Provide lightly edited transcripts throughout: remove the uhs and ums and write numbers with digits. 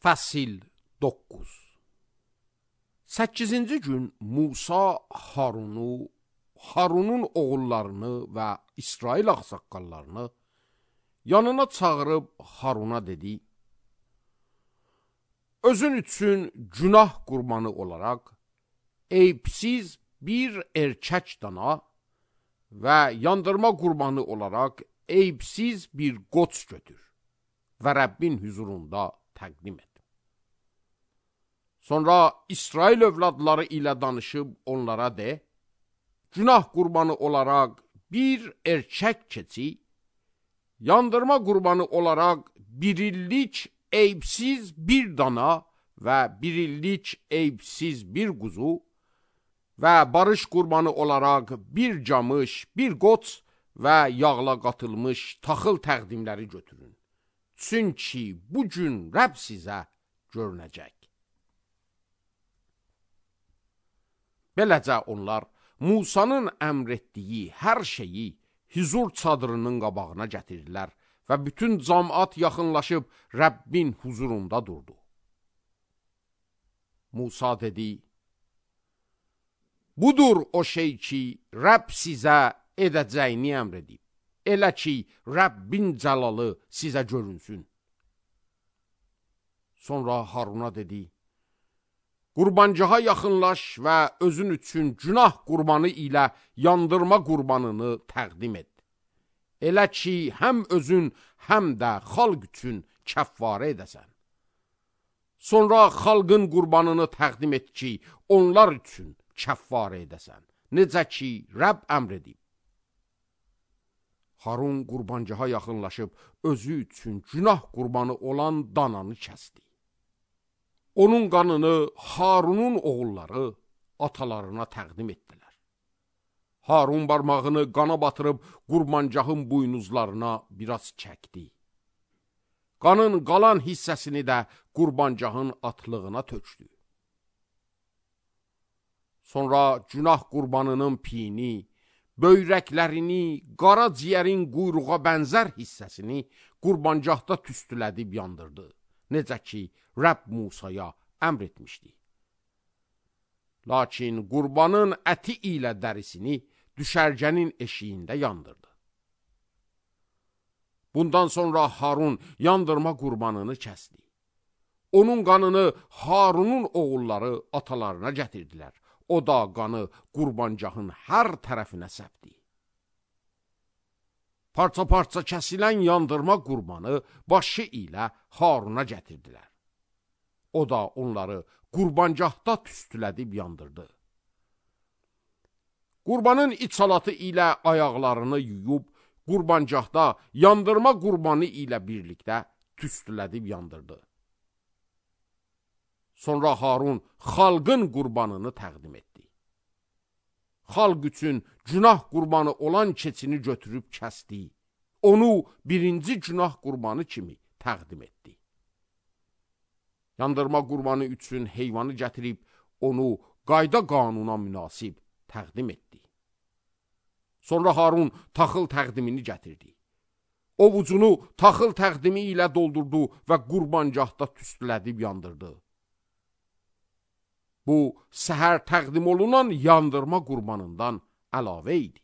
Fəsil 9. 8-ci gün Musa Harunun oğullarını və İsrail ağsaqqallarını yanına çağırıb Haruna dedi: Özün üçün günah qurbanı olaraq eyibsiz bir erkək dana və yandırma qurbanı olaraq eyibsiz bir qoç götür və Rəbbin huzurunda təqdim et. Sonra İsrail övladları ilə danışıb onlara de: Günah qurbanı olaraq bir erkək keçi, yandırma qurbanı olaraq bir illik eyibsiz bir dana və bir illik eyibsiz bir quzu və barış qurbanı olaraq bir camış, bir qoç və yağla qatılmış taxıl təqdimləri götürün. Çünki bu gün Rəbb sizə görünəcək. Beləcə onlar Musanın əmr etdiyi hər şeyi huzur çadırının qabağına gətirdilər və bütün cəmaət yaxınlaşıb Rəbbin huzurunda durdu. Musa dedi: Budur o şey ki, Rəbb sizə edəcəyini əmr edib. Elə ki, Rəbbin cəlalı sizə görünsün. Sonra Haruna dedi: Qurbancağa yaxınlaş və özün üçün günah qurbanı ilə yandırma qurbanını təqdim et. Elə ki, həm özün, həm də xalq üçün kəffarə edəsən. Sonra xalqın qurbanını təqdim et ki, onlar üçün kəffarə edəsən. Necə ki, Rəbb əmr edib. Harun qurbancağa yaxınlaşıb özü üçün günah qurbanı olan dananı kəsdi. Onun qanını Harunun oğulları atalarına təqdim etdilər. Harun barmağını qana batırıb qurbancağın buynuzlarına biraz çəkdi. Qanın qalan hissəsini də qurbancağın atlığına tökdü. Sonra günah qurbanının piyini, böyrəklərini, qara ciyərin quyruğa bənzər hissəsini qurbancaqda tüstülədib yandırdı. Necə ki, Rəbb Musaya əmr etmişdi. Lakin qurbanın əti ilə dərisini düşərgənin eşiyində yandırdı. Bundan sonra Harun yandırma qurbanını kəsdi. Onun qanını Harunun oğulları atalarına gətirdilər. O da qanı qurbancağın hər tərəfinə səpdi. Parça-parça kəsilən yandırma qurbanı başı ilə Haruna gətirdilər. O da onları qurbancaqda tüstülədib yandırdı. Qurbanın iç salatı ilə ayaqlarını yuyub, qurbancaqda yandırma qurbanı ilə birlikdə tüstülədib yandırdı. Sonra Harun xalqın qurbanını təqdim etdi. Xalq üçün günah qurbanı olan keçini götürüb kəsdi. Onu birinci günah qurbanı kimi təqdim etdi. Yandırma qurbanı üçün heyvanı gətirib, onu qayda qanuna münasib təqdim etdi. Sonra Harun taxıl təqdimini gətirdi. Ovucunu taxıl təqdimi ilə doldurdu və qurbancaqda tüstülədib yandırdı. Bu, səhər təqdim olunan yandırma qurbanından əlavə idi.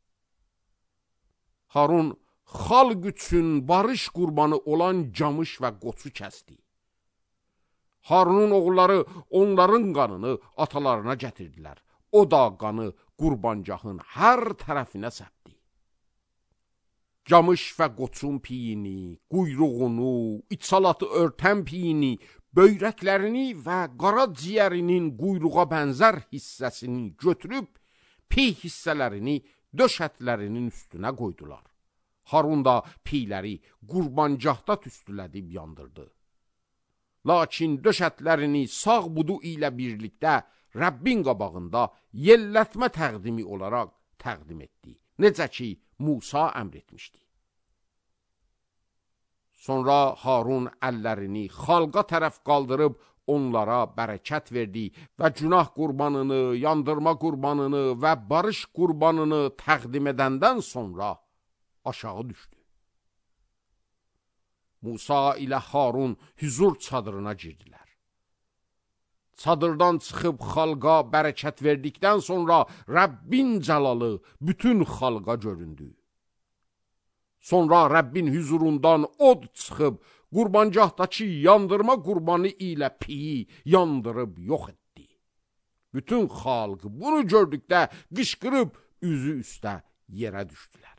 Harun xalq üçün barış qurbanı olan camış və qoçu kəsdi. Harunun oğulları onların qanını atalarına gətirdilər. O da qanı qurbancağın hər tərəfinə səpdi. Camış və qoçun piyini, quyruğunu, iç salatı örtən piyini, böyrəklərini və qara ciyərinin quyruğa bənzər hissəsini götürüb, piy hissələrini döş ətlərinin üstünə qoydular. Harun da piyləri qurbancaqda tüstülədib yandırdı. Lakin döş ətlərini sağ budu ilə birlikdə Rəbbin qabağında yellətmə təqdimi olaraq təqdim etdi. Necə ki, Musa əmr etmişdi. Sonra Harun əllərini xalqa tərəf qaldırıb onlara bərəkət verdi və günah qurbanını, yandırma qurbanını və barış qurbanını təqdim edəndən sonra aşağı düşdü. Musa ilə Harun hüzur çadırına girdilər. Çadırdan çıxıb xalqa bərəkət verdikdən sonra Rəbbin cəlalı bütün xalqa göründü. Sonra Rəbbin hüzurundan od çıxıb qurbangahdakı yandırma qurbanı ilə piyi yandırıb yox etdi. Bütün xalq bunu gördükdə qışqırıb üzü üstə yerə düşdülər.